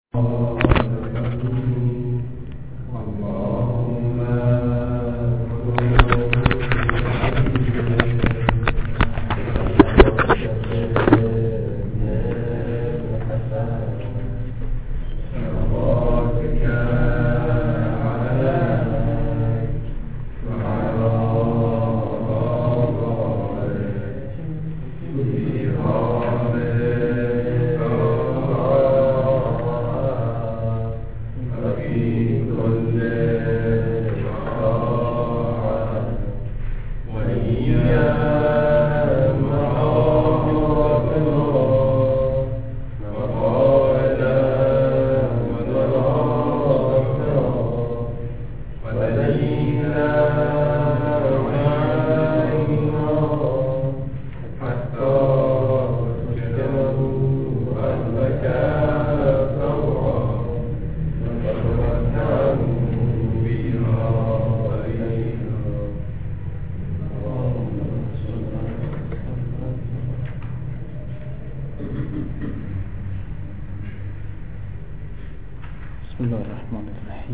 بسم الله الرحمن الرحیم.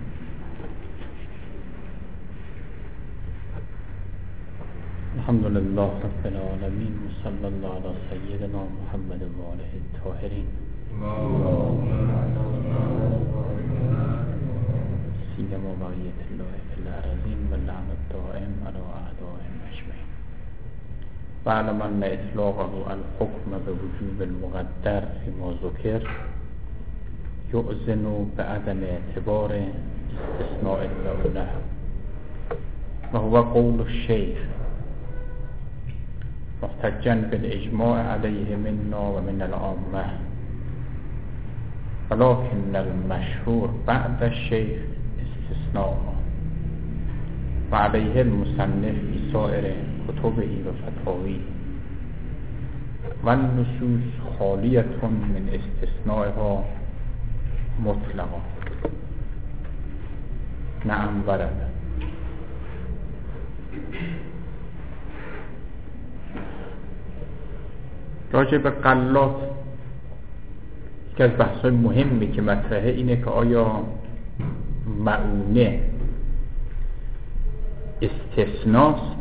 الحمد لله رب العالمین و صلی الله علی سیدنا محمد و آله الطاهرین. سیما بقیة الله فی الارضین و لعن الدائم علی اعدائهم اجمعین. واعلم ان اطلاقه الحکم بوجوب المقدر فيما ذکر یؤذن بعدم اعتبار استثناء المؤنه و هو قول الشیخ محتجا بالاجماع علیه منا و من العامه، ولكن المشهور بعد الشیخ استثناء و علیه المصنف فی سائر کتبه و فتاوی و النصوص خالیة من استثنائها مطلقا. نعم ورد. راجع به غلات که از بحث‌های مهمی که مطرحه اینه که آیا مؤونه استثناست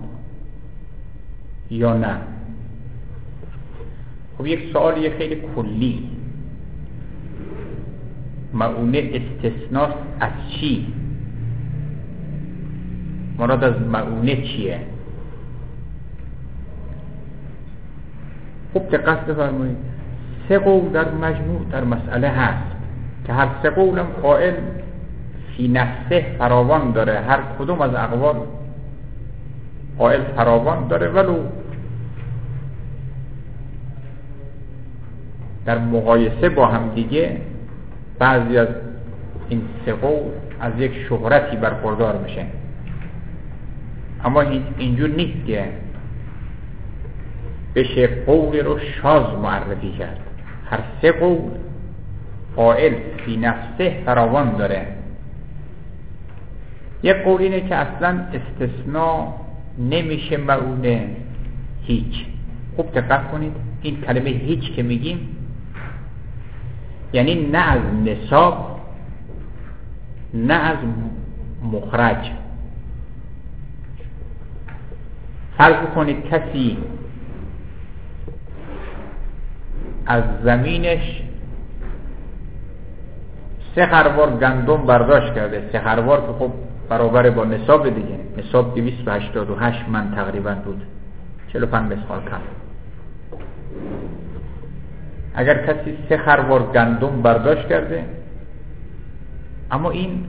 یا نه. خب یک سوالیه خیلی کلی، مؤونه استثناست از چی؟ مراد از مؤونه چیه؟ خب دقت بفرمایید، سه قول در مجموع در مسئله هست که هر سه قولم قائل فی نفسه فراوان داره، هر کدوم از اقوال قائل فراوان داره، ولو در مقایسه با هم دیگه بعضی از این سه قول از یک شهرتی برخوردار میشه. اما اینجور نیست که بشه قول رو شاذ معرفی کرد. هر سه قول قائل فی نفسه فراوان داره. یک قول اینه که اصلا استثناء نمیشه مؤونه هیچ. خوب دقت کنید، این کلمه هیچ که میگیم یعنی نه از نصاب نه از مخرج. فرض کنید کسی از زمینش 3 خروار گندم برداشت کرده. 3 خروار که خب برابر با نصاب دیگه، نصاب 288 من تقریبا بود، 45 مثقال کم. اگر کسی 3 خروار گندم برداشت کرده، اما این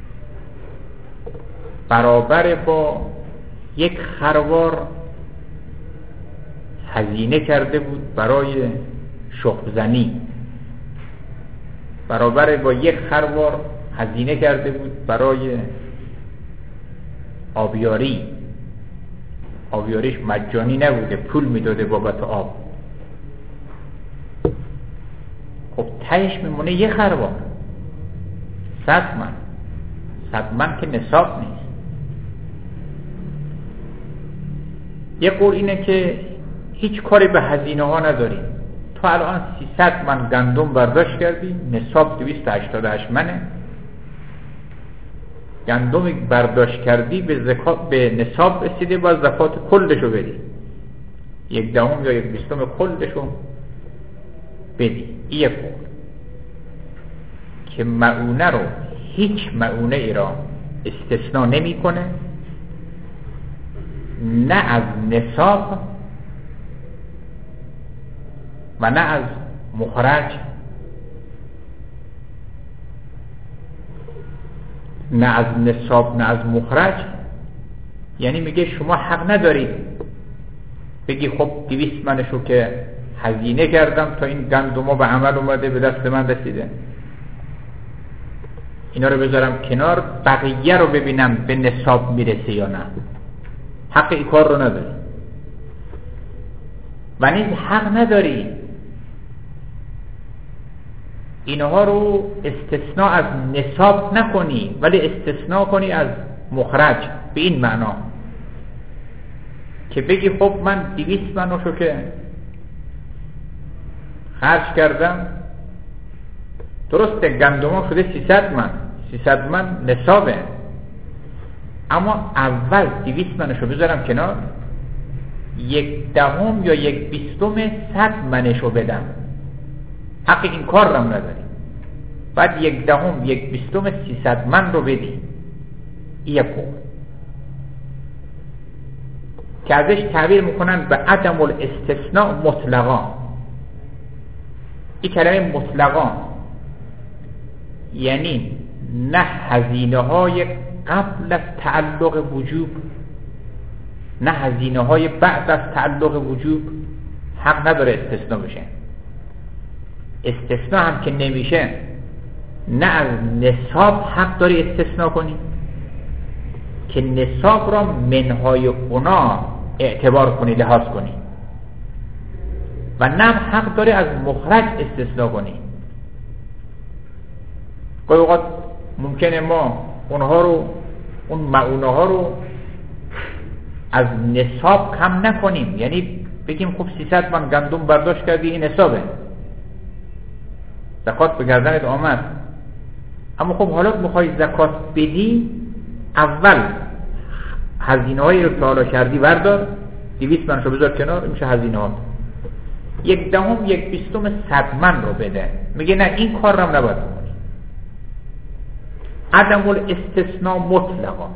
برابر با 1 خروار هزینه کرده بود برای شخم زنی، برابر با 1 خروار هزینه کرده بود برای آبیاری. آبیاریش مجانی نبوده، پول میداده بابت آب. خب تهش میمونه 1 خروار، 100 من. 100 من که نصاب نیست. یه قول اینه که هیچ کاری به هزینه ها نداریم، تو الان 300 من گندم برداشت کردی، نصاب 288 منه. گندم برداشت کردی به نصاب رسیده، باز زکات کلشو بدی، 1/10 یا 1/20 کلشو بدی. این یک قول که معونه رو، هیچ معونه ای را استثناء نمی کنه، نه از نصاب و نه از مخرج، نه از نصاب نه از مخرج. یعنی میگه شما حق ندارید بگی خب 200 منشو که هزینه کردم تا این گندم‌ها به عمل اومده، به دست من رسیده، اینا رو بذارم کنار، بقیه رو ببینم به نصاب میرسه یا نه. حق این کار رو نداری. و نیز حق نداری اینها رو استثناء از نصاب نکنی ولی استثناء کنی از مخرج، به این معنا که بگی خب من 200 منشو که خرج کردم، درسته گندم شده 300 من نصابه، اما اول 200 منشو بذارم کنار، 1/10 یا 1/20 100 منشو بدم، حق این کار رو نداری. بعد 1/10 1/20 300 من رو بدی. یک قول که ازش تعبیر میکنن به عدم الاستثناء مطلقا. این کلمه مطلقا یعنی نه هزینه های قبل از تعلق وجوب نه هزینه های بعد از تعلق وجوب حق نداره استثناء بشه. استثناء هم که نمیشه، نه از نصاب حق داری استثناء کنی که نصاب را منهای اونا اعتبار کنی، لحاظ کنی، و نه حق داری از مخرج استثناء کنی. گاهی اوقات ممکنه ما اون معونه ها رو از نصاب کم نکنیم، یعنی بگیم خب 300 من گندم برداشت کردی، این نصابه، زکات به گردنت آمد، اما خب حالا میخوای زکات بدی، اول هزینه هایی رو که حالا کردی بردار، 200 منشو بذار کنار، میشه هزینه ها، 1/10 1/20 100 من رو بده. میگه نه این کار رو نباید کنی. عدم الاستثناء مطلقا،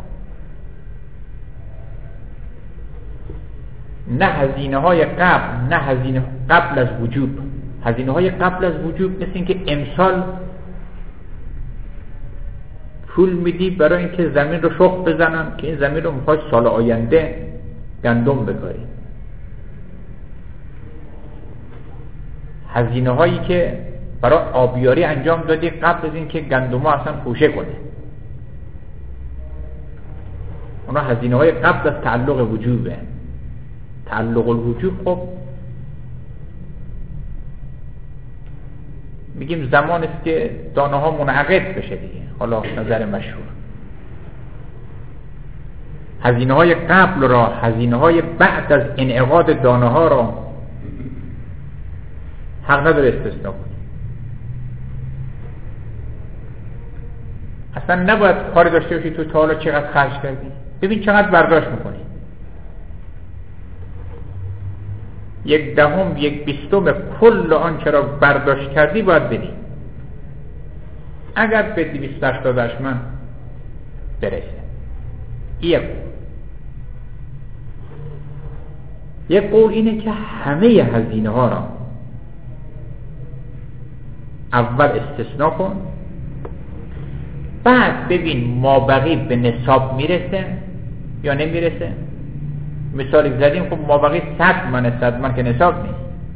نه هزینه های قبل نه هزینه قبل از وجوب. هزینه های قبل از وجوب مثل این که امسال پول میدی برای اینکه زمین رو شخم بزنن که این زمین رو میخوای سال آینده گندم بکاری. هزینه هایی که برای آبیاری انجام دادی قبل از اینکه گندم ها اصلا پوشه کنه، اونا هزینه های قبل از تعلق وجوبه. تعلق الوجوب خب میگیم زمان است که دانه ها منعقد بشه دیگه، حالا نظر مشهور. هزینه های قبل را، هزینه های بعد از انعقاد دانه ها را حق نداره استثناء کنی. اصلا نباید کاری داشته باشی تو تا حالا چقدر خرج کردی، ببین چقدر برداشت میکنی. 1/10 1/20 کل آنچه را برداشت کردی باید بدی، اگر به 288 من برسه. یک قول اینه که همه هزینه ها را اول استثناء کن، بعد ببین مابقی به نصاب میرسه یا نمیرسه. مثالی زدیم خب مابقی 100 من که نصاب نیست.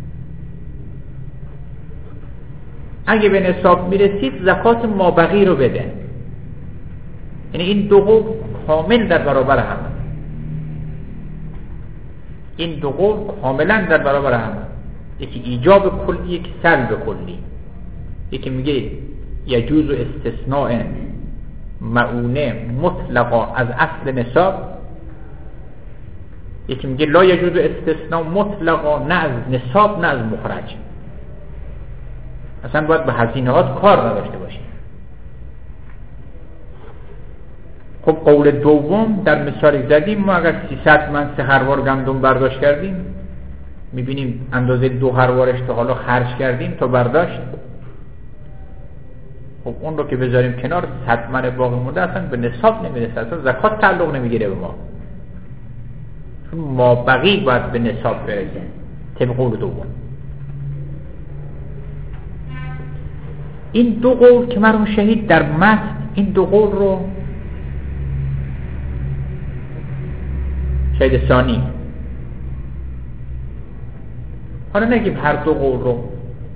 اگه به نصاب میرسید زکات مابقی رو بده، یعنی این دو قول کامل در برابر هم، این دو قول کاملا در برابر هم، یکی ایجاب کلی یکی سلب کلی. یکی میگه یجوز استثناء معونه مطلقا از اصل نصاب، یکی میگه لا یجوز استثناء مطلقا نه از نصاب نه از مخرج. اصلا باید به هزینه‌هات کار نداشته باشی. خب قول دوم در مثال زدیم، ما اگر 300 من 3 خروار گندم برداشت کردیم، میبینیم اندازه 2 خروارش تا حالا خرج کردیم تا برداشت، خب اون رو که بذاریم کنار، 100 من باقی مونده اصلا به نصاب نمیرسه، اصلا زکات تعلق نمیگیره به ما، چون ما بقی باید به نصاب برسه طبق قول دوم. این دو قول که مرحوم شهید در متن این دو قول رو شهید ثانی، حالا نگیم هر دو قول رو،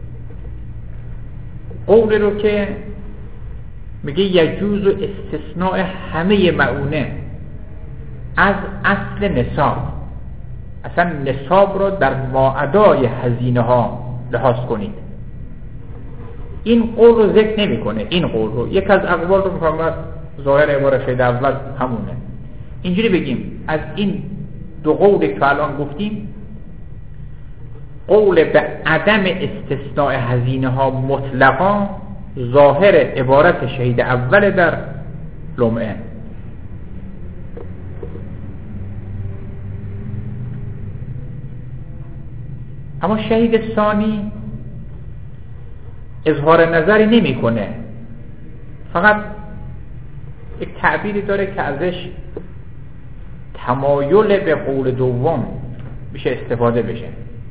قول رو که میگه یجوز و استثناء همه معونه از اصل نصاب، اصلا نصاب رو در ماعدای هزینه ها لحاظ کنید، این قول رو ذکر نمی کنه. این قول رو یک از اقوال رو میکنم، ظاهر عبارت شده اول همونه، اینجوری بگیم از این دو قول که الان گفتیم، قول به عدم استثناء هزینه ها مطلقا ظاهر عبارت شهید اول در لمعه، اما شهید ثانی اظهار نظری نمی کنه، فقط یک تعبیری داره که ازش تمایل به قول دوم بشه استفاده بشه.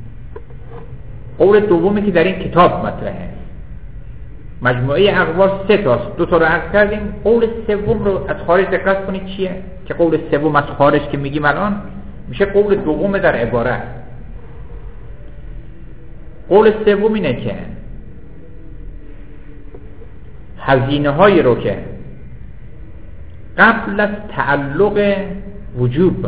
قول دومی که در این کتاب مطرحه، مجموعه اقوال 3 تاست، 2 تا رو عرض کردیم، قول سوم رو از خارج دقت کنید چیه، که قول سوم از خارج که میگیم الان میشه قول دوم در عبارت. قول سوم اینه که هزینه هایی رو که قبل از تعلق وجوب،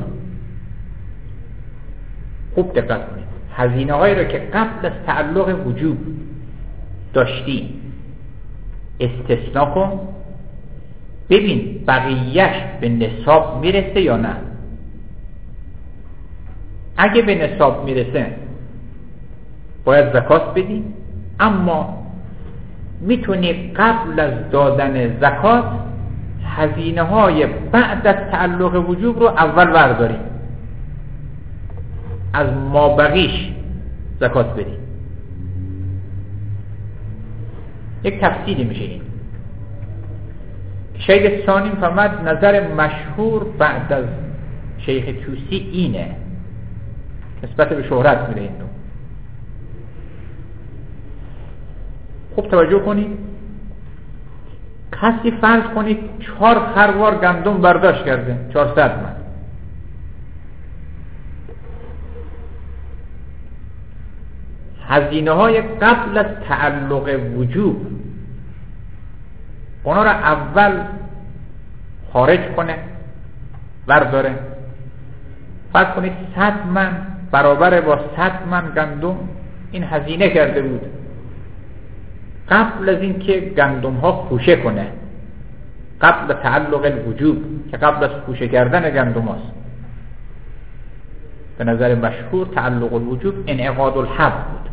خوب دقت کنید، هزینه هایی رو که قبل از تعلق وجوب داشتی استثناء کن، ببین بقیهش به نصاب میرسه یا نه. اگه به نصاب میرسه باید زکات بدی، اما میتونی قبل از دادن زکات هزینه های بعد از تعلق وجوب رو اول برداری، از مابقیش زکات بدی. یک تفصیلی میشه این. شیخ ثانی فرمود نظر مشهور بعد از شیخ توسی اینه، نسبت به شهرت میره این دو. خوب توجه کنید، کسی فرض کنید 4 خروار گندم برداشت کرده، 400 من، هزینه های قبل از تعلق وجوب اونا را اول خارج کنه، برداره. فرض کنید 100 من برابر با 100 من گندم این هزینه کرده بود قبل از این که گندم ها خوشه کنه، قبل تعلق الوجوب که قبل از خوشه کردن گندم هاست. به نظر مشهور تعلق الوجوب انعقاد الحب بود.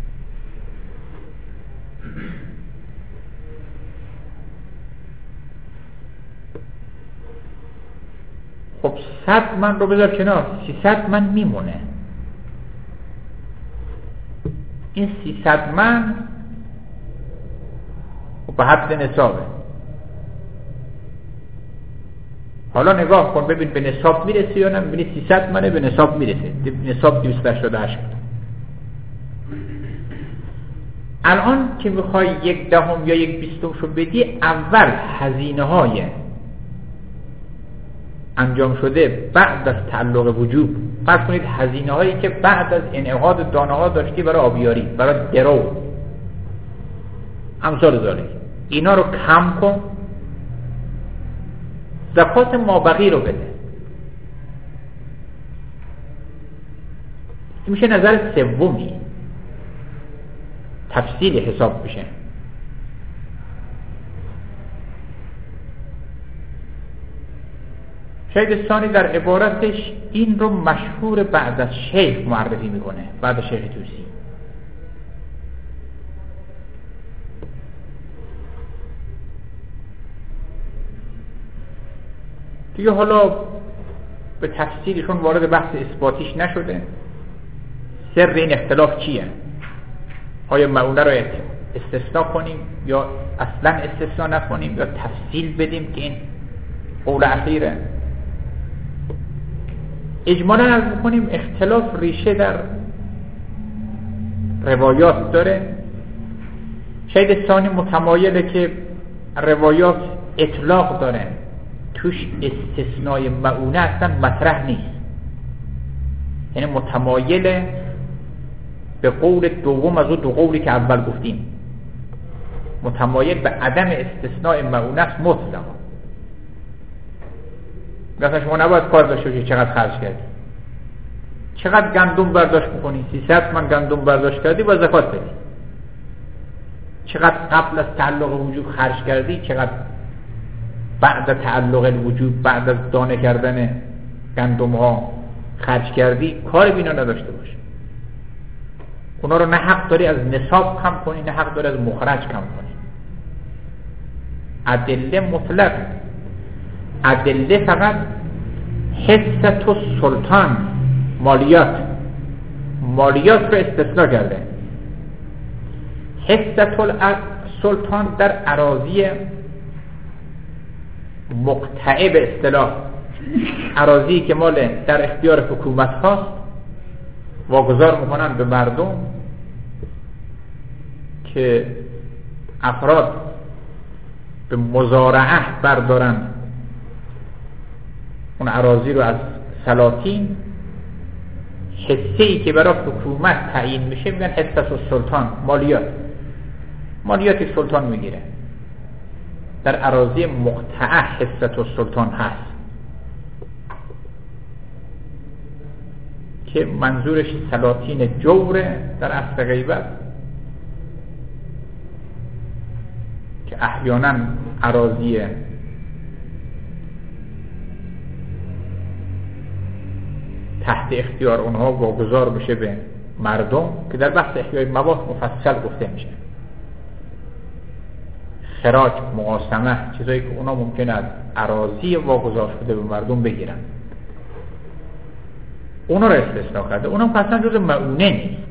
خب 100 من رو بذار کنار، 300 من میمونه. این 300 من به حد نصابه. حالا نگاه کن ببین به نصاب میرسه یا نه. میبینی 300 منه به نصاب میرسه، نصاب 288 بود. الان که میخوای 1/10 یا 1/20 شو بدی، اول هزینه های انجام شده بعد از تعلق وجوب، فرض کنید هزینه هایی که بعد از انعقاد دانه ها داشتی برای آبیاری، برای درو، امثال ذالک، اینا رو کم کن، زکات مابقی رو بده. این میشه نظر سومی، تفصیل حساب بشه. شیخ ثانی در عبارتش این رو مشهور بعد از شیخ معرفی میکنه، بعد از شیخ توسی. دیگه حالا به تفصیلشون وارد بحث اثباتیش نشده. سر این اختلاف چیه؟ آیا معونه رو استثناء کنیم یا اصلا استثناء نکنیم یا تفصیل بدیم که این قول اخیره؟ اجمالا عرض می‌کنیم اختلاف ریشه در روایات داره. شاید ثانی متمایله که روایات اطلاق داره، توش استثناء معونه اصلا مطرح نیست، یعنی متمایله به قول دوم از اون دو قولی که اول گفتیم، متمایل به عدم استثناء معونه است مطلقا. مثلا شما نباید کار داشته باشی چقدر خرج کردی، چقدر گندم برداشت میکنی، 300 من گندم برداشت کردی با زکات بدی، چقدر قبل از تعلق وجوب خرج کردی، چقدر بعد از تعلق وجوب بعد از دانه کردن گندم ها خرج کردی، کار بینا نداشته باشه. اونا رو نه حق داری از نصاب کم کنی نه حق داری از مخرج کم کنی. ادله مطلق، ادله فقط حصت و سلطان مالیات رو استثناء کرده. حصت السلطان در اراضی مقطعه به اصطلاح، اراضی که مال در اختیار حکومت هاست واگذار میکنن به مردم که افراد به مزارعه بردارن اون اراضی رو از سلاطین. حصه‌ای که برای حکومت تعیین میشه میگن حصه السلطان، مالیاتی سلطان میگیره. در اراضی مقطعه حصه السلطان هست که منظورش سلاطین جوره در عصر غیبت، که احیانا اراضی تحت اختیار اونها واگذار بشه به مردم، که در بحث احیای مواد مفصل گفته میشه. خراج، مقاسمه، چیزایی که اونا ممکنه از اراضی واگذار شده به مردم بگیرن، اونا رو استثناء کرده. اونا اصلا جز معونه نیست.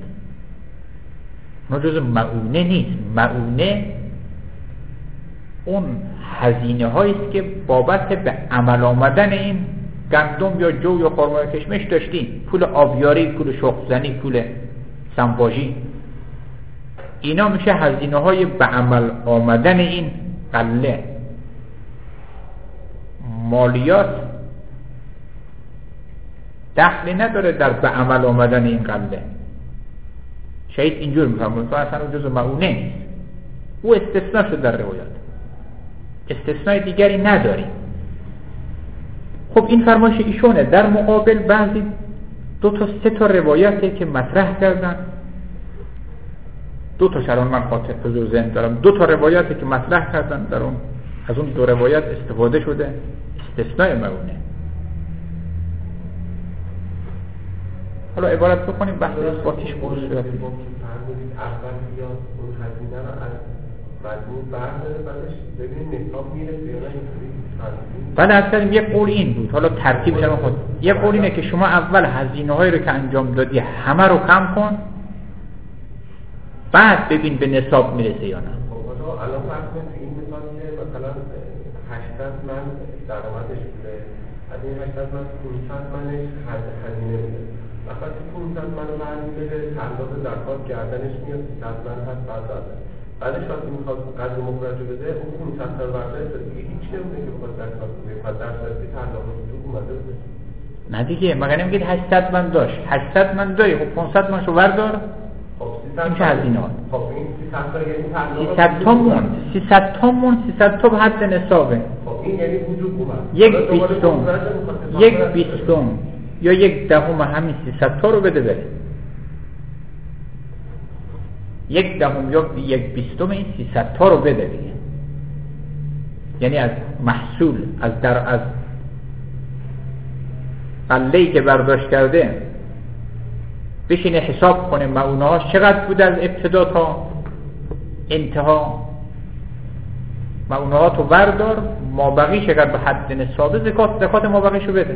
معونه اون هزینه هاییست که بابت به عمل آمدن این گندم یا جو یا خرما یا کشمش داشتین، پول آبیاری، پول شخم‌زنی، پول سنباژی، اینا میشه هزینه های به عمل آمدن این قله. مالیات دخلی نداره در به عمل آمدن این قله. شاید اینجور میفهمون اصلا اون جزء معونه نیست، او استثناء شد در روایات، استثناء دیگری نداری. خب این فرمایش ایشونه. در مقابل بعضی 2 تا 3 تا روایتی که مطرح کردن، 2 تا شران من خاطر حضور ذهن دارم، 2 تا روایتی که مطرح کردن، در اون از اون 2 روایت استفاده شده استثناء معونه. حالا عبارت بکنیم بحث اثباتیش برو صورت. اول بیاد اون هزینه رو از مجموع برداره، بعدش ببینیم نصاب میرسه یا نه. بعد اصلا یک قول این بود، حالا ترتیبش هم خود یک قول اینه که شما اول هزینه هایی رو که انجام دادی همه رو کم کن، بعد ببین به نصاب میرسه یا نه. الان فرض کن تو این مثال که مثلا 80 من درآمدش بوده، از این 80 من 500 منش هزینه بوده، وقتی 500 منو برمی‌داره تعلق زکات گردنش میاد، 300 من هست بعدش وقتی میخواد قدر مخرج بده اون 500 تا برداشت دیگه هیچ نمیده که بخواد زکات بده، بعد درصدی تعلق وجود اومده بده. نه دیگه، مگر نمیگید 800 من داشت، 800 من داری، خب 500 منشو بردار. این چه هزینه ها؟ خب این 300 تا یعنی تعلق 300 تا مون 300 تا به حد نصابه. خب این یعنی وجود اومد. یک بیستم یا 1/10 همین 300 تا رو بده بره. 1/10 یا 1/20 این 300 تا رو بده دیگه. یعنی از محصول از قله‌ای که برداشت کرده بشینه حساب کنه معونه هاش چقدر بوده از ابتدا تا انتها، معونه تو بردار، ما بقیش اگر به حد نصابه زکات ما بقیشو بده.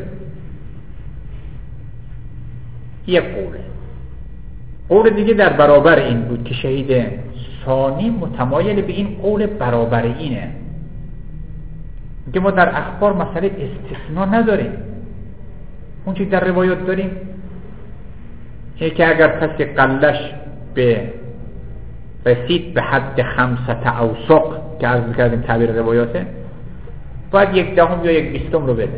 یک قوله. قول دیگه در برابر این بود که شهید ثانی متمایل به این قول برابر اینه، که ما در اخبار مسئله استثناء نداریم. اون چی در روایات داریم اینه که اگر کسی قلش به رسید به حد 5 اوسق که عرض کردیم تعبیر روایاته، باید 1/10 یا 1/20 رو بده.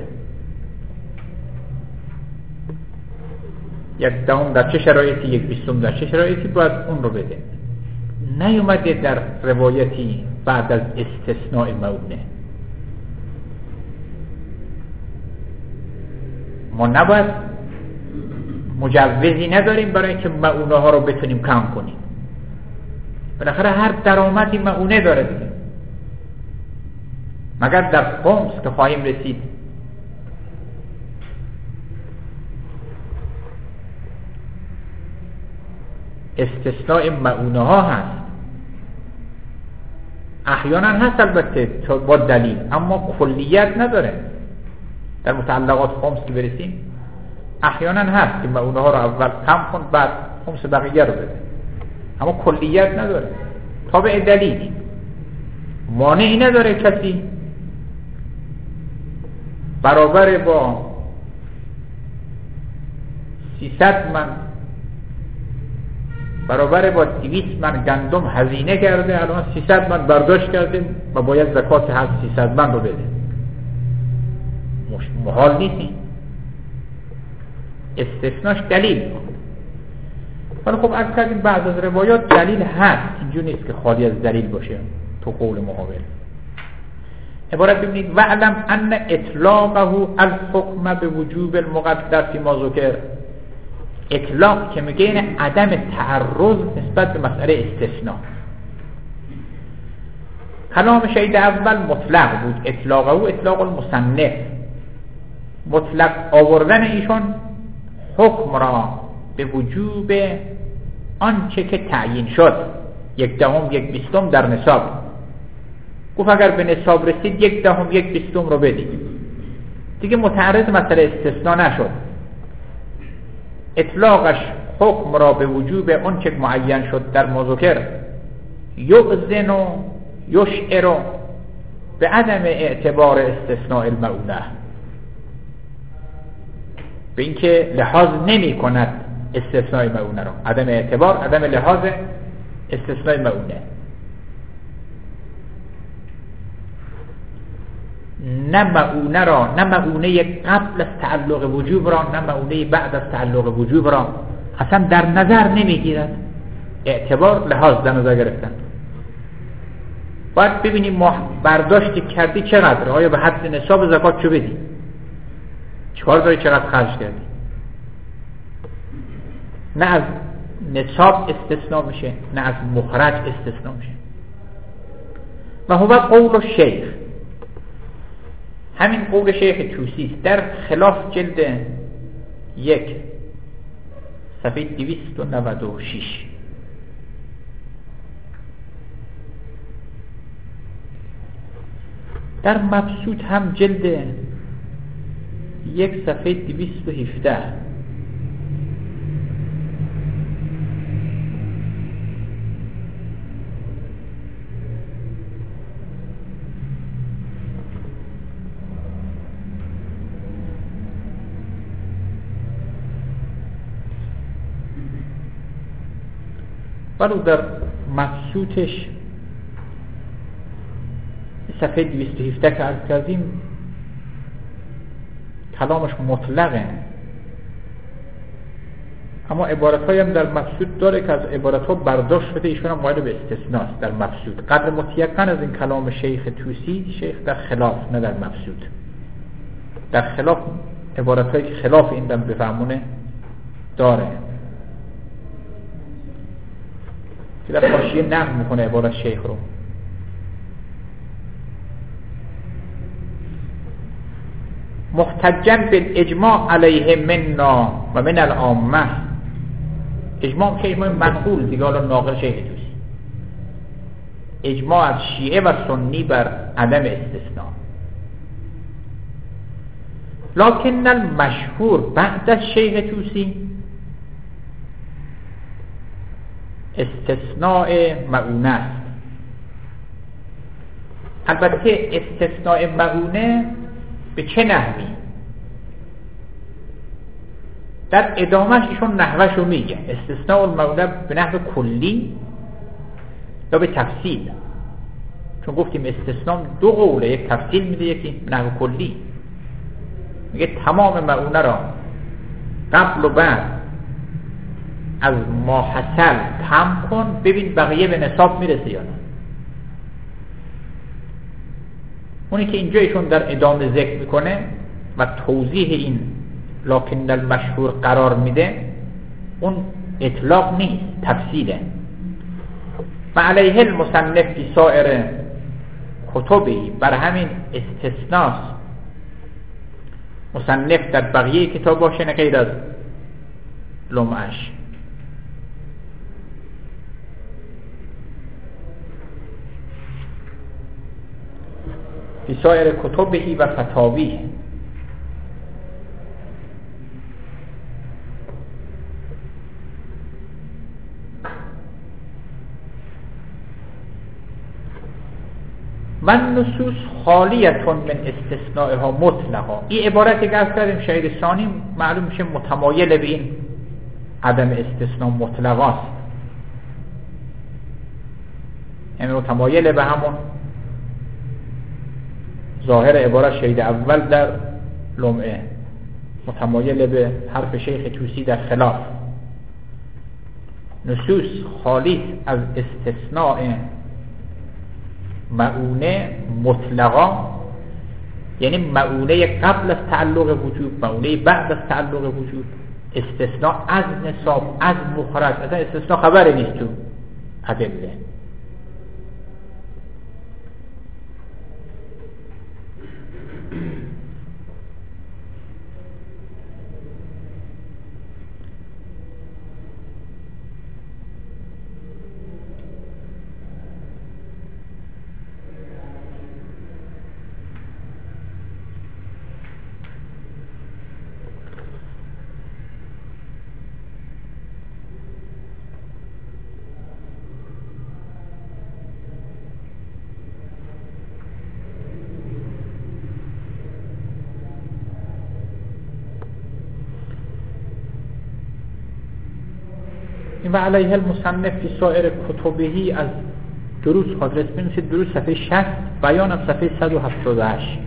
1/10 در چه شرایطی، 1/20 در چه شرایطی، باید اون رو بده. نیومده در روایتی بعد از استثناء مؤونه. ما نباید مجوزی نداریم برای اینکه مؤونه ها رو بتونیم کم کنیم. بالاخره هر درآمدی مؤونه داره دیگه، مگر در خمس که خواهیم رسید. استثناء مؤونه ها هست، احیانا هست البته با دلیل، اما کلیت نداره. در متعلقات خمس که برسیم احیانا هست که مؤونه ها رو اول کم کن بعد خمس بقیه رو بده، اما کلیت نداره. تابع دلیل مانعی نداره کسی برابر با 300 من برابر با 200 من گندم هزینه کرده، الان 300 من برداشت کرده و باید زکات هر 300 من رو بده. محال نیست. استثناش دلیل. ولی خب عرض کردیم بعض از روایات دلیل هست، اینجور نیست که خالی از دلیل باشه تو قول مقابل. عبارت ببینید وعلم ان اطلاقه الحکم به وجوب المقدر فی ما ذکر. اطلاق که میگه این عدم تعرض نسبت به مسئله استثناء. کلام شهید اول مطلق بود، اطلاقه او اطلاق المصنف، مطلق آوردن ایشان حکم را به وجوب آنچه که تعیین شد، 1/10 1/20 در نصاب. گفت اگر به نصاب رسید 1/10 1/20 رو بدید، دیگه متعرض مسئله استثناء نشد. اطلاقش حکم را به وجوب آنچه که معین شد در مذکر، یؤذن و یشعر به عدم اعتبار استثناء المؤونه، به اینکه لحاظ نمی کند استثناء مؤونه را، عدم اعتبار، عدم لحاظ استثناء مؤونه. نه مؤونه را، نه مؤونه قبل از تعلق وجوب را، نه مؤونه بعد از تعلق وجوب را اصلا در نظر نمیگیرد. اعتبار، لحاظ در نظر گرفتن. باید ببینیم ما برداشتی کردی چقدر، آیا به حد نصاب زکات چو بدی، چکار داری، چقدر خرج کردی. نه از نصاب استثناء میشه، نه از مخرج استثناء میشه. و هو قول الشیخ، همین قول شیخ توسی است در خلاف جلد 1 صفحه 296. در مبسوط هم جلد 1 صفحه 217. ولو در مبسوطش صفحه 217 که عرض کردیم کلامش مطلقه، اما عبارت‌هایی هم در مبسوط داره که از عبارت‌ها برداشت شده ایشون هم مایل به استثناء در مبسوط. قدر متیقن از این کلام شیخ توسی، شیخ در خلاف نه در مبسوط، در خلاف عبارت‌هایی که خلاف این دم بفهمونه داره که در حاشیه نقل میکنه عبارت شیخ رو. محتجا بالاجماع علیه منا و من العامه. اجماع که اجماع منقول دیگه، حالا ناقل شیخ توسی. اجماع از شیعه و سنی بر عدم استثناء. لکن المشهور بعد از شیخ توسی استثناء مؤونه است. البته استثناء مؤونه به چه نحوی؟ در ادامهش ایشون نحوشو میگه. استثناء المؤونه به نحو کلی یا به تفصیل، چون گفتیم استثناء دو قوله، یک تفصیل میده یکی به نحو کلی. میگه تمام مؤونه را قبل و بعد از ما حصل کم کن ببین بقیه به نصاب میرسه یا نه. اونی که اینجا ایشون در ادامه ذکر میکنه و توضیح این لکن المشهور قرار میده، اون اطلاق نیست، تفصیله. و علیه المصنف فی سایر کتبی، بر همین استثناس مصنف در بقیه کتاب باشه، نه غیر از لمعش. فی سایر کتبی و فتاوی. من نصوص خالیتون من استثنائها مطلقا. این عبارتی که از کردیم شهید ثانی معلوم میشه متمایل به این عدم استثناء مطلقاست، یعنی متمایل به همون ظاهر عبارت شهید اول در لمعه، متمایل به حرف شیخ توسی در خلاف. نصوص خالی از استثناء مؤونه مطلقا، یعنی مؤونه قبل از تعلق وجود، مؤونه بعد از تعلق وجود، استثناء از نصاب، از مخرج، اصلا استثناء خبری نیست تو ادله. و علیه المصنف فی سایر کتبهی از دروس آدرس بنویسید. دروس صفحه 60، بیانم صفحه 178.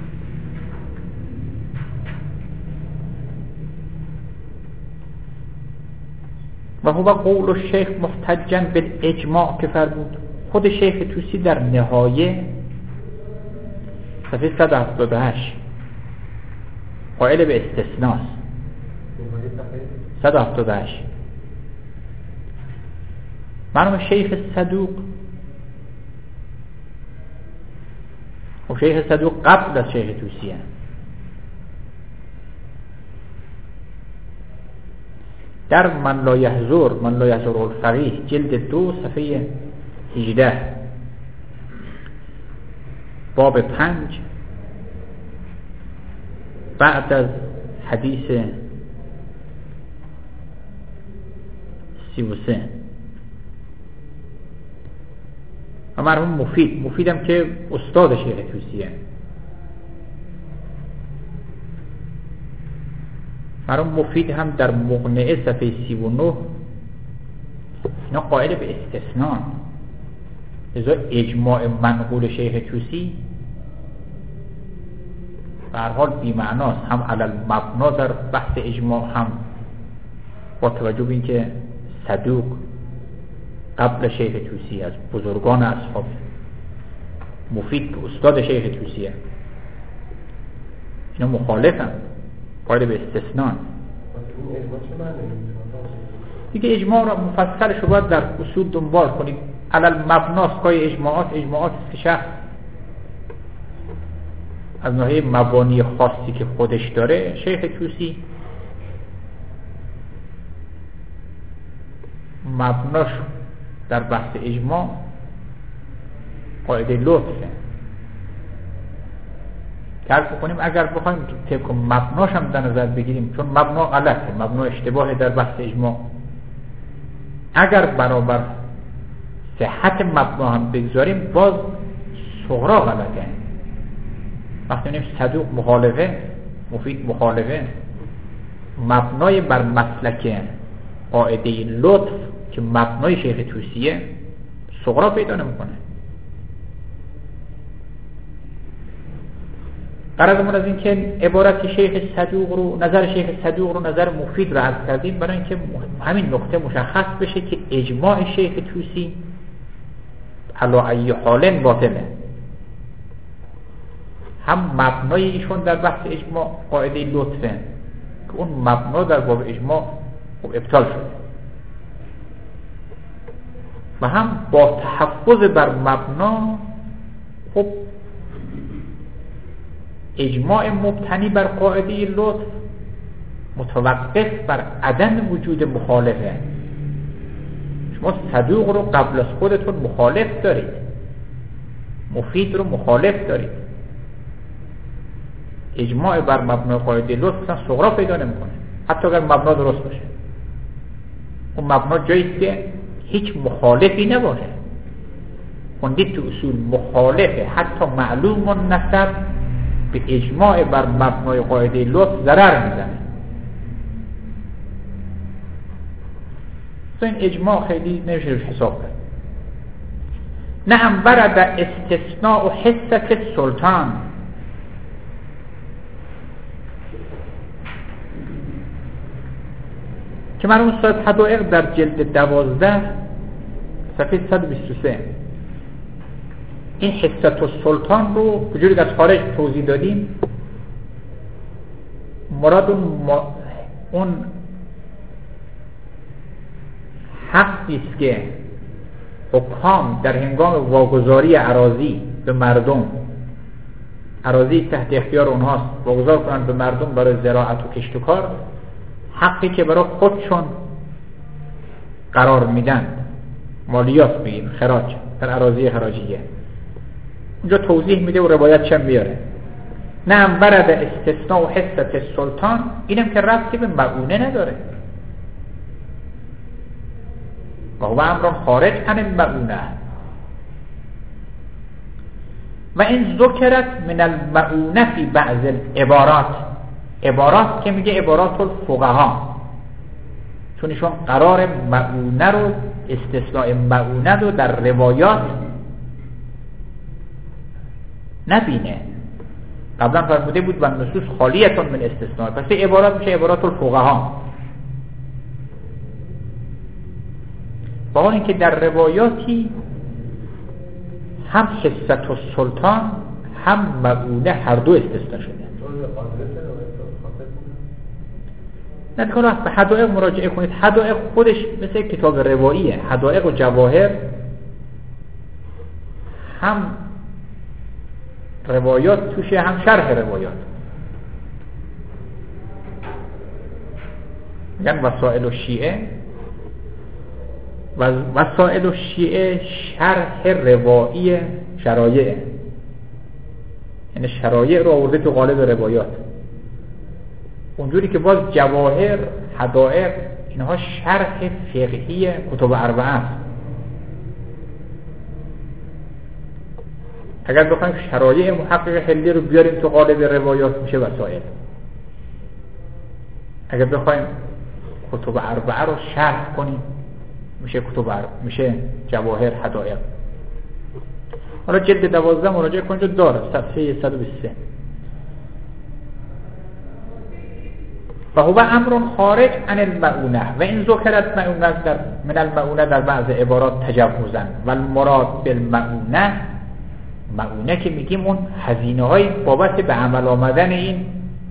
و هو قول الشیخ محتجا بالاجماع که فرمود. خود شیخ توسی در نهایه صفحه 178 قائل به استثناء. 178 مرحوم شیخ صدوق، و شیخ صدوق قبل از شیخ توسی هست. در من لا یحضر الفقیه جلد 2 صفحه 18 باب 5 بعد از حدیث 33. و مرحوم مفیدم که استاد شیخ توسیه، مرحوم مفید هم در مقنعه صفحه 39 اینا قائل به استثناء. لذا اجماع منقول شیخ توسی به هر حال بی‌معناست، هم علل مبنا در بحث اجماع، هم با توجه به اینکه صدوق قبل شیخ توسی از بزرگان اصحاب، مفید استاد شیخ توسیه، اینا مخالفن، قائل به استثناء. دیگه اجماع را مفصلش رو باید در اصول دنبال کنید. علل مبناست که اجماعات که شخص از ناحیه مبانی خاصی که خودش داره، شیخ توسی مبناش در بحث اجماع قاعده لطفه، درک بکنیم. اگر بخوایم طبق مبناش هم در نظر بگیریم، چون مبنا غلطه، مبنا اشتباهه در بحث اجماع، اگر برابر صحت مبنا هم بگذاریم باز صغرا غلطه. وقتی میگیم صدوق مخالفه، مفید مخالفه، مبنای بر مسلک قاعده لطف که مبنای شیخ طوسیه صغرا پیدا نمیکنه. غرضمون از این که عبارت شیخ صدوق رو، نظر شیخ صدوق رو نظر مفید رو عرض کردیم برای اینکه همین نقطه مشخص بشه که اجماع شیخ طوسی علی ای حال باطله. هم مبنای ایشون در بحث اجماع قاعده لطفه که اون مبنا در باب اجماع ابطال شده، و هم با تحفظ بر مبنا خب اجماع مبتنی بر قاعده لطف متوقف بر عدم وجود مخالفه. شما صدوق رو قبل از خودتون مخالف دارید، مفید رو مخالف دارید، اجماع بر مبنای قاعده لطف مثلا صغرا پیدا نمیکنه حتی اگر مبنا درست باشه. اون مبنا جاییست که هیچ مخالفی نباشه. خوندید تو اصول مخالفه حتی معلوم النسب به اجماع بر مبنای قاعده لطف ضرر میزنه. این اجماع خیلی نمیشه روش حساب کرد. نعم ورد استثناء حصة السلطان، که مرحوم صاحب حدائق در جلد 12 صفحه 123 این حصة السلطان رو بجوری که از خارج توضیح دادیم، مراد اون حقیست که حکام در هنگام واگذاری اراضی به مردم، اراضی تحت اختیار اونهاست، واگذار کنند به مردم برای زراعت و کشت و کار، حقی که برای خودشون قرار میدن، مالیات بگیم، خراج در اراضی خراجیه، اونجا توضیح میده و روایت هم میاره. نعم ورد استثناء حصة السلطان، اینم که ربطی به مؤونه نداره، و هو امر خارج عن المؤونه. و این ذکرت من المؤونه فی بعض العبارات، عبارات که میگه عبارات الفقها، چون ایشون قرار مؤونه رو، استثناء مؤونه رو در روایات نبینه. قبلا فرموده بود و نصوص خالیتون من استثناء، پس عبارات میشه عبارات الفقها. با اون که در روایاتی هم حصة السلطان هم مؤونه هر دو استثناء شده. نکنه به حدائق مراجعه کنید. حدائق خودش مثل کتاب رواییه. حدائق و جواهر هم روایات توشه هم شرح روایات. میگن وسائل الشیعه، و وسائل الشیعه شرح روایی شرایع، یعنی شرایع رو آورده تو قالب روایات. اونجوری که باز جواهر، حدائق اینها شرح فقهی کتب اربعه است. اگر بخوایم شرایع محقق حلی رو بیاریم تو قالب روایات میشه وسائل. اگر بخوایم کتب اربعه رو شرح کنیم میشه میشه جواهر، حدائق. حالا جلد 12 مراجعه کنید، داره صفحه 123. و هو امر خارج عن المؤونه و این ذکرت مؤونه در من المؤونه در بعض عبارات تجوزا و المراد بالمؤونه، مؤونه که میگیم اون هزینه های بابت به عمل آمدن این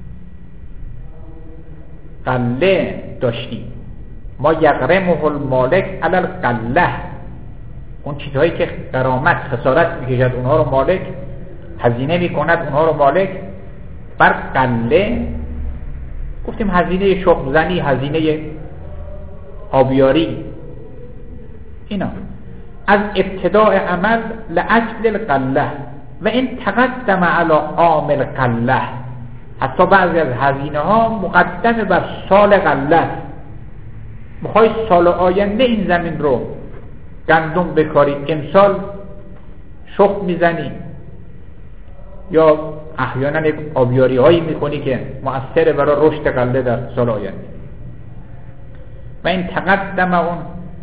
قله داشتیم. ما یغرمه المالک علی القله، اون چیزهایی که غرامت خسارت میکشد اونها رو مالک هزینه میکند، اونها رو مالک بر قله. گفتیم هزینه شغل زنی، هزینه آبیاری، اینا از ابتداء عمل لأجل القله، و این تقدم علی عامل قله، حتی بعضی از هزینه ها مقدم بر سال قله. میخوای سال آینده این زمین رو گندم بکاری، امسال شخم میزنی یا احیانا یک آبیاری هایی میکنی که مؤثره برای رشد قله در سال آینده. و این تقدم اون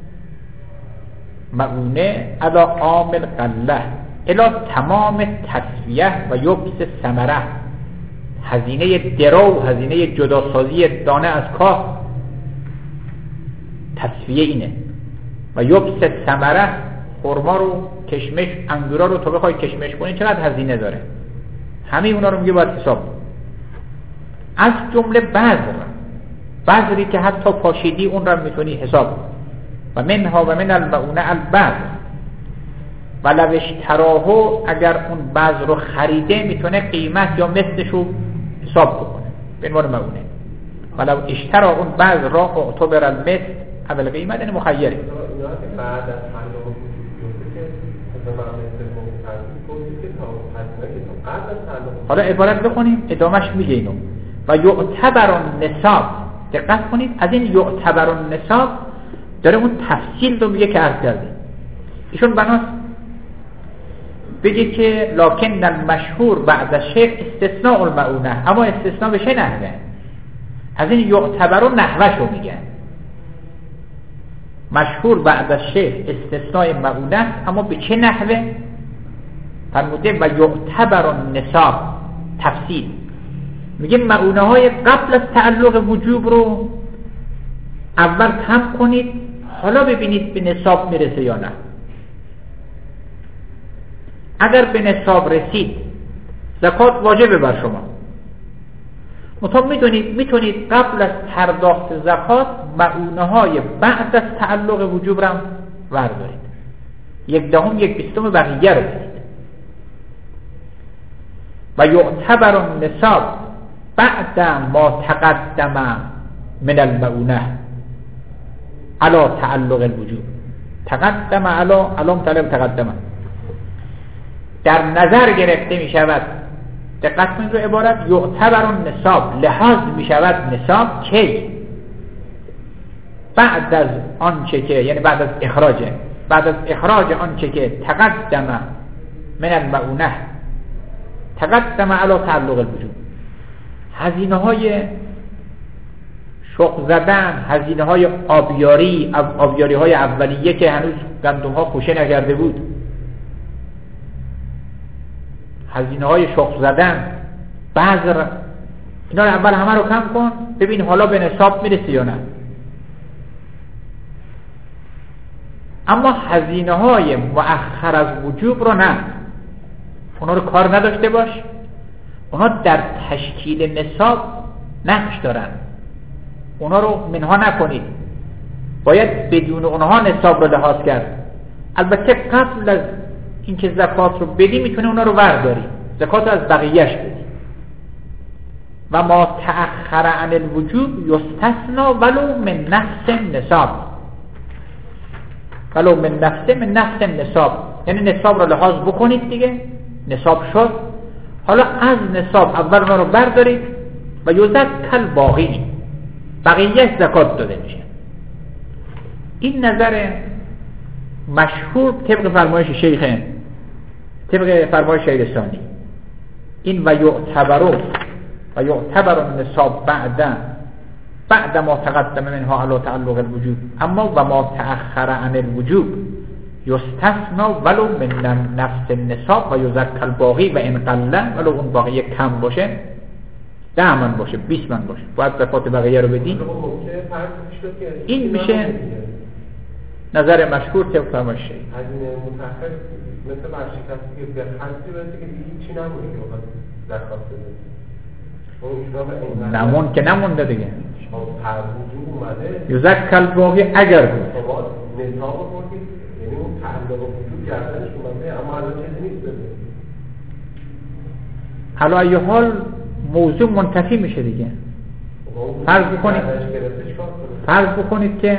مؤونه علی عامل قله الی تمام تصفیه و یبس ثمره، هزینه درو، هزینه جداسازی دانه از کاه، تصفیه اینه. و یبس ثمره، خرما رو، کشمش، انگورا رو تو بخوای کشمش کنی چقدر هزینه داره، همه اونا رو میگه باید حساب. از جمله بذری که حتی پاشیدی اون رو میتونی حساب. و منها و من المعونه البذر ولو اشتراهو، اگر اون بذر رو خریده میتونه قیمت یا مثلش رو حساب بکنه به عنوان معونه. ولو اشترا اون بذر را اعتبر المثل اول قیمت، این مخیره. بعد از تعلق وجود که حالا عبارت بخونیم ادامش میگه اینو. و یعتبر النصاب، دقت کنید از این یعتبر النصاب داره اون تفصیل رو میگه که عرض کردیم. ایشون بناست بگه که لکن المشهور بعد الشیخ استثناء المعونه، اما استثناء به چه نحوه؟ از این یعتبر نحوه شو میگه. مشهور بعد الشیخ استثناء معونه، اما به چه نحوه؟ فرموده و یعتبر النصاب تفصیل. میگه معونه های قبل از تعلق وجوب رو اول کم کنید، حالا ببینید به نصاب میرسه یا نه. اگر به نصاب رسید زکات واجبه بر شما، میتونید قبل از پرداخت زکات معونه های بعد از تعلق وجوب رو وردارید، 1/10 بقیه رو بدید. و یعتبر النصاب بعد ما تقدم من المعونه علی تعلق الوجوب. تقدم علی تقدم در نظر گرفته می شود. دقت کنید رو عبارت یعتبر النصاب، لحاظ می شود نصاب کی؟ بعد از آنچه که، یعنی بعد از اخراج آنچه که تقدم من المعونه، تقدم علی تعلق الوجوب. هزینه های شخم زدن، هزینه های آبیاری های اولیه که هنوز گندم ها خوشه نکرده بود، هزینه های شخم زدن، بذر، اینا رو اول همه رو کم کن ببین حالا به نصاب میرسه یا نه. اما هزینه های مؤخر از وجوب رو نه، اونا رو کار نداشته باش، اونا در تشکیل نصاب نقش دارن، اونا رو منها نکنید، باید بدون اونها نصاب رو لحاظ کرد. البته قبل از اینکه زکات رو بدی میتونه اونا رو ورداری، زکات رو از بقیهش بدی. و ما تأخر عن الوجوب یستثنا ولو من نفس نصاب، ولو من نفس نصاب، یعنی نصاب رو لحاظ بکنید دیگه، نصاب شد، حالا از نصاب اول اونا رو بردارید و یزکل باقی، بقیهش زکات داده میشه. این نظر مشهور طبق فرمایش شیخه، طبق فرمایش شیخستانی. این و یعتبر النصاب بعد ما تقدم منها علی تعلق الوجوب، اما و ما تأخر عن الوجوب یستثنا ولو من نفس النصاب و یزکل باقی و ان قل، ولو اون باقی کم باشه، 10 من باشه، 20 من باشه، باید زکات بقیه رو بدین. این میشه نظر مشهور طبق فرمایش شیخ. هزینه متأخر مثل ورشکستی که به خرجی برسه که دیگه هیچی نمونه که بخواد زکات بده. نمون که نمونده دیگه. وجود اومده. یزکل باقی اگر بود. نصاب بودید، یعنی اون تعلق وجود گردنش اومده، اما الان چیزی نیست بده. حالا ایه حال موضوع منتفی میشه دیگه. فرض بکنید که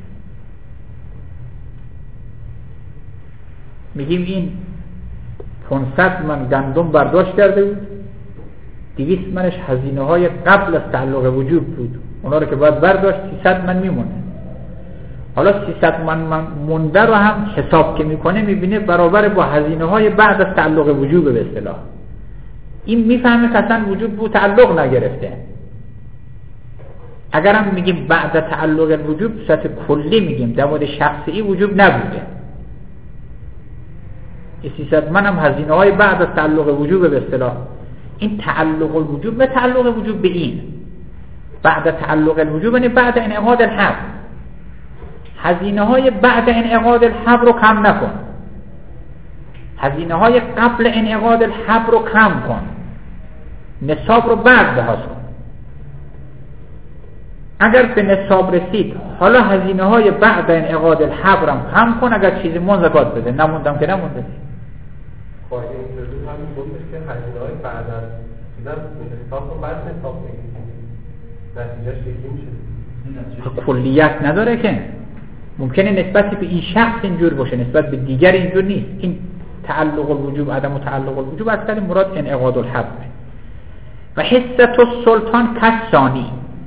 میگیم این 500 من گندم برداشت کرده بود، 200 منش هزینه های قبل از تعلق وجوب بود، اونا رو که باید برداشت 300 من میمونه. حالا 300 من مونده رو هم حساب که میکنه میبینه برابر با هزینه های بعد از تعلق وجوب به اصطلاح. این میفهمه که اصلا وجوب بود تعلق نگرفته. اگر هم میگیم بعد تعلق الوجوب صورت کلی میگیم، در مورد شخصی وجوب نبوده. 300 من هم هزینه های بعد از تعلق وجوب به اصطلاح. این تعلق الوجوب و تعلق وجوب به این بعد تعلق الوجوب یعنی بعد انعقاد الحبل. هزینه های بعد انعقاد الحبل رو کم نکن، هزینه های قبل انعقاد الحبل رو کم کن، نصاب رو بعد لحاظ کن. اگر به نصاب رسید حالا هزینه های بعد انعقاد الحبل هم کم کن، اگر چیزی مون زکات بده، نموندم که نمونده. خواهی این همین بودش که هزینه های بعد از چیزم نصاب رو بعد نصاب بگید نتیجهش یکی میشه. کلیت نداره که ممکنه نسبت به این شخص اینجور باشه، نسبت به دیگر اینجور نیست. این تعلق الوجوب عدم تعلق الوجوب اصلا مراد انعقاد الحبل. و حصة السلطان کسانی،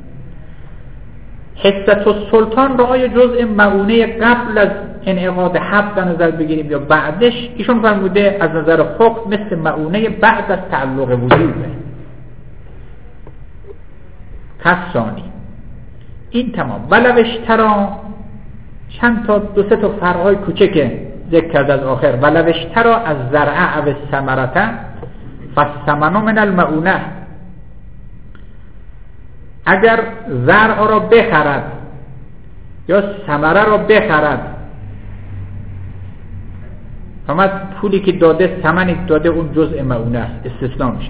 حصة السلطان را آیا جزء مؤونه قبل از انعقاد حبل در نظر بگیریم یا بعدش؟ ایشون فرموده از نظر حکم مثل مؤونه بعد از تعلق وجوبه. کسانی این تمام. ولو اشترا چند تا 2-3 تا فرق‌های کوچک ذکر کرد از آخر. ولو اشترا از زرع او ثمرة فالثمن من المؤونه، اگر زرع را بخرد یا ثمره را بخرد، اما پولی که داده ثمنی داده اون جزء مؤونه است، استثناء میشه.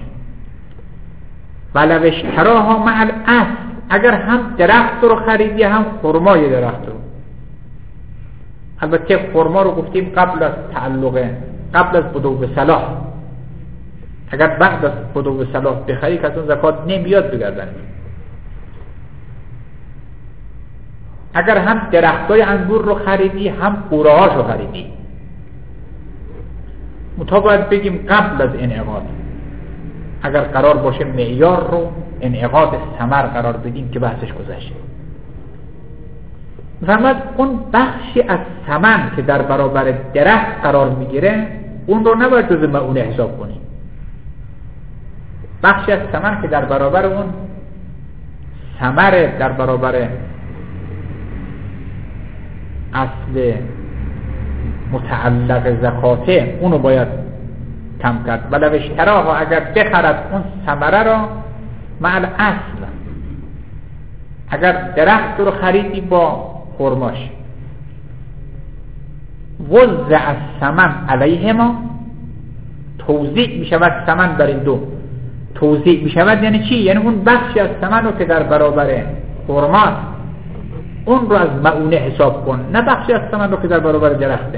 ولو اشتراها مع الاصل، اگر هم درخت رو خریدی هم خرمای درخت رو. البته خرما رو گفتیم قبل از تعلقه، قبل از بدو صلاح. اگر بعد از بدو صلاح بخری که از اون زکات نمیاد بگردن. اگر هم درختای انگور رو خریدی هم قوره‌هاش رو خریدی، باید بگیم قبل از انعقاد. اگر قرار باشه معیار رو انعقاد ثمر قرار بدیم که بحثش گذشته. فرمود اون بخشی از ثمن که در برابر درخت قرار میگیره اون رو نباید جز مؤونه حساب کنی. بخشی از ثمن که در برابر اون ثمر در برابر اصل متعلق زکاته اونو باید کم کرد. ولو اشتراها، اگر بخرد اون ثمره را مع الاصل، اگر درخت رو خریدی با خرماش، وضع الثمن علیهما، توزیع می شود ثمن بر این دو. توزیع می شود یعنی چی؟ یعنی اون بخشی از ثمن رو که در برابر خرماست اون رو از مؤونه حساب کن، نه بخشی از ثمن رو که در برابر درخته.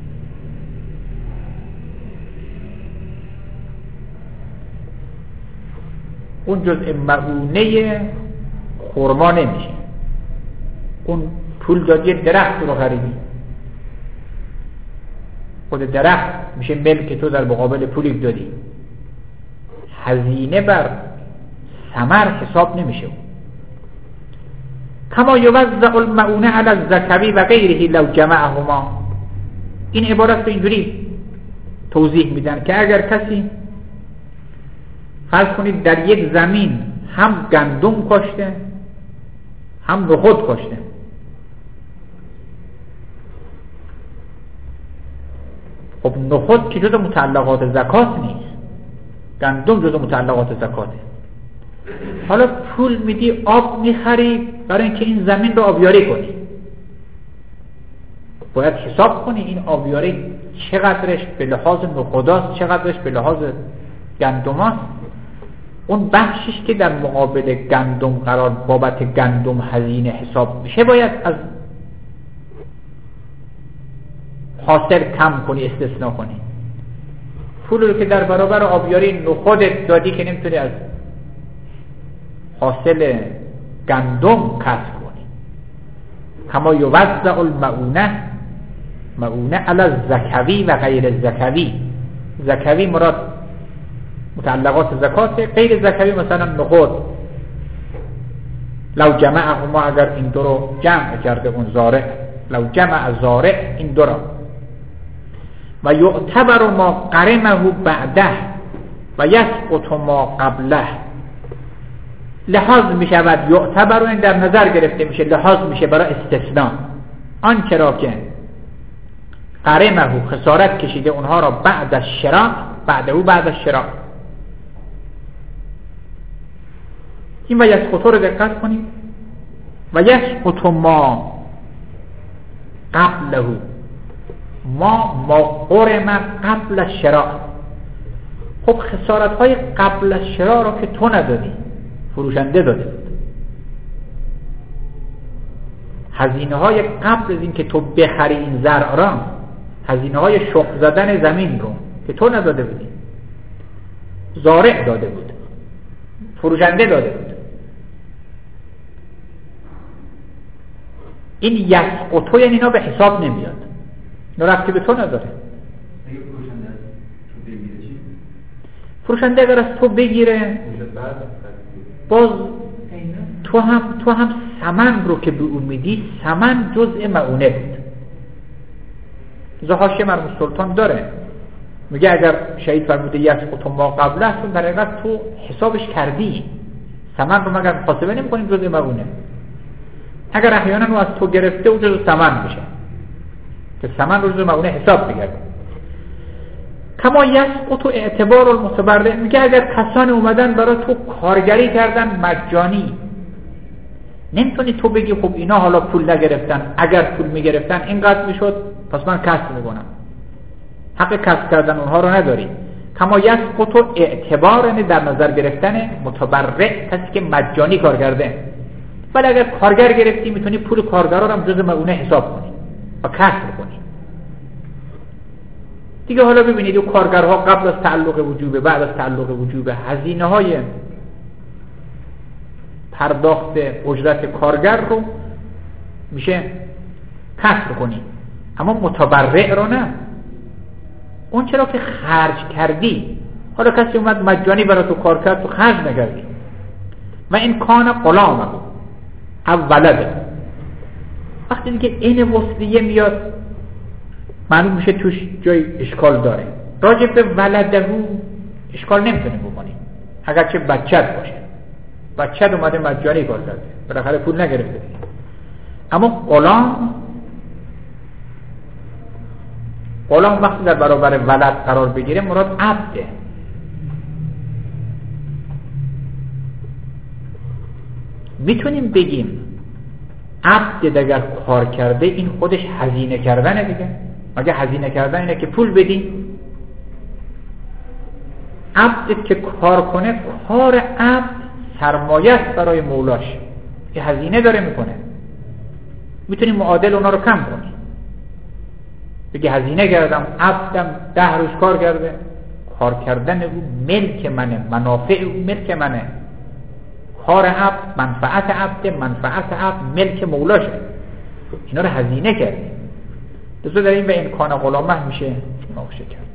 اون جزء مؤونه خرما نمیشه. اون پول دادی درخت رو خریدی، خود درخت میشه ملک تو در مقابل پولی دادی. هزینه بر ثمر حساب نمیشه. کما یوزع المؤونه علی الزکوی و غیره لو جمعهما، این عبارت رو اینجوری توضیح میدن که اگر کسی فرض کنید در یک زمین هم گندم کاشته هم نخود کاشته، خب نخود که جزء متعلقات زکات نیست، گندم جزء متعلقات زکاته. حالا پول میدی آب میخری برای اینکه این زمین رو آبیاری کنی، باید حساب کنی این آبیاری چقدرش به لحاظ نخوداست، چقدرش به لحاظ گندماست. اون بخشش که در مقابل گندم قرار بابت گندم هزینه حساب میشه باید از حاصل کم کنی، استثناء کنی. پول رو که در برابر آبیاری نخودت دادی که نمیتونی از حاصل گندم کسب کنی. کما یوزع المؤونه، مؤونه علی الزکوی و غیر الزکوی، زکوی مراد متعلقات زکات، غیر زکوی مثلا نقود. لو جمعهما، اگر این دو رو جمع کرده اون زارع، لو جمع زارع این دو را. و یعتبر ما قرمه بعده و یسقط ما قبله، لحاظ می شود. یعتبر این در نظر گرفته میشه، لحاظ میشه برای استثناء. آنچه را که قرمه خسارت کشیده اونها را بعد از شراء، بعد از شراء. این و یسقط رو دقت کنید. و یسقط ما قبله، ما قرم قبل الشراء. خب خسارت های قبل الشراء را که تو ندادی، فروشنده داده بود. هزینه های قبل از این که تو بخری این زرع را، هزینه های شخم زدن زمین رو که تو نداده بودی، زارع داده بود، فروشنده داده بود. این یسقطو یعنی اینا به حساب نمیاد، اینا رفتی به تو نداره. فروشنده اگر از تو بگیره، باز تو هم ثمن رو که به اون میدی، ثمن جزء معونه بود. حاشیه مرحوم سلطان داره، میگه اگر شهید فرموده یسقط ما قبله، تو در حقیقت تو حسابش کردی، ثمن رو مگر محاسبه نمی‌کنیم جزء معونه. اگر احیانا رو از تو گرفته او جزء ثمن بشه، که ثمن رو جزء معونه حساب بگرده. کما یسقط اعتبار المتبرع، میگه اگر کسان اومدن برای تو کارگری کردن مجانی، نمیتونی تو بگی خب اینا حالا پول نگرفتن، اگر پول میگرفتن اینقدر میشد پس من کسب میکنم. حق کسب کردن اونها رو نداری. کما یسقط اعتبار، یعنی در نظر گرفتن متبرع، کسی که مجانی کار کرده. ولی اگر کارگر گرفتی میتونی پول کارگرا رو هم جزء معونه حساب کنی و کسب کنی. دیگه حالا ببینید اون کارگرها قبل از تعلق وجوبه، بعد از تعلق وجوبه، هزینه های پرداخت اجرت کارگر رو میشه کسب کنی، اما متبرع رو نه. اون چرا که خرج کردی، حالا کسی اومد مجانی برای تو کار کرد، تو خرج نکردی. و این کان غلامه او ولده، وقتی دیگه این وصلیه میاد معلوم میشه توش جای اشکال داره. راجع به ولده اشکال نمیتونه بکنی، اگرچه بچت باشه. بچت اومده مجانی کار کرده، بالاخره پول نگرفته. اما غلام وقتی در برابر ولد قرار بگیره مراد عبده. میتونیم بگیم عبد اگر کار کرده این خودش هزینه کردنه دیگه. مگه هزینه کردن اینه که پول بدی؟ عبد که کار کنه، کار عبد سرمایه است برای مولاش، که هزینه داره میکنه. میتونی معادل اونا رو کم کنی، بگی هزینه کردم، عبدم 10 روز کار کرده، کار کردن او ملک منه، منافع او ملک منه، کار عبد منفعت عبد ملک مولاشه، اینا رو هزینه کردی. لذا در این به امکان غلامه میشه مناقشه کرد.